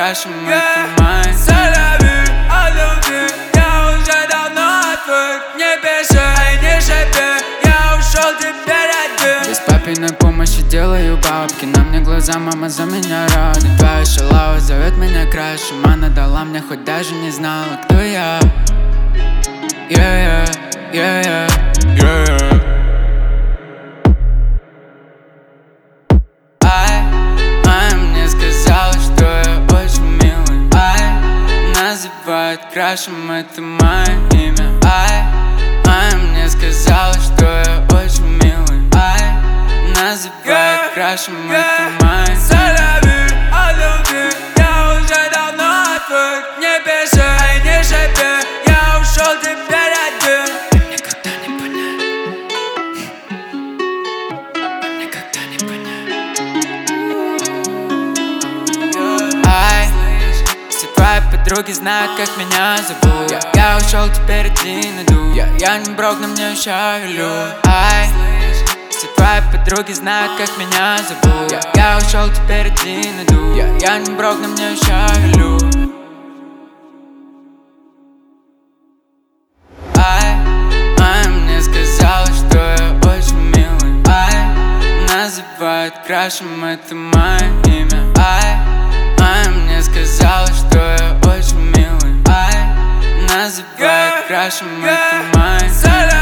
крашем, это май. О любви я уже давно отвык. Не пиши, не шипи, я ушел, теперь один. Без папиной помощи делаю бабки. На мне глаза, мама за меня рада. Твоя шалава зовет меня краше. Мана дала мне, хоть даже не знала, кто я. Yeah, yeah, yeah, yeah. Ай, мне сказала, что я очень милый. Ай, называют крашем, это мое имя. Ай, мне сказала, что я очень милый. Ай, называют крашем, это мое имя. О любви я уже давно отвык. Не пиши, не шипи, я ушел, теперь один. Мне никогда не понять. Мне никогда не понять. Ай, все твои подруги знают, как меня зовут. Я ушел, теперь один иду. Я не брок, но мне еще велю. Ай, все твои подруги знают, как меня зовут. Я ушел, теперь один иду. Я не брок, но мне еще велю. Ай, мне сказала, что я очень милый. Ай, называют крашем, это мое имя. Ай, мне сказала, что я очень милый. Ай, называют крашем, это мое имя.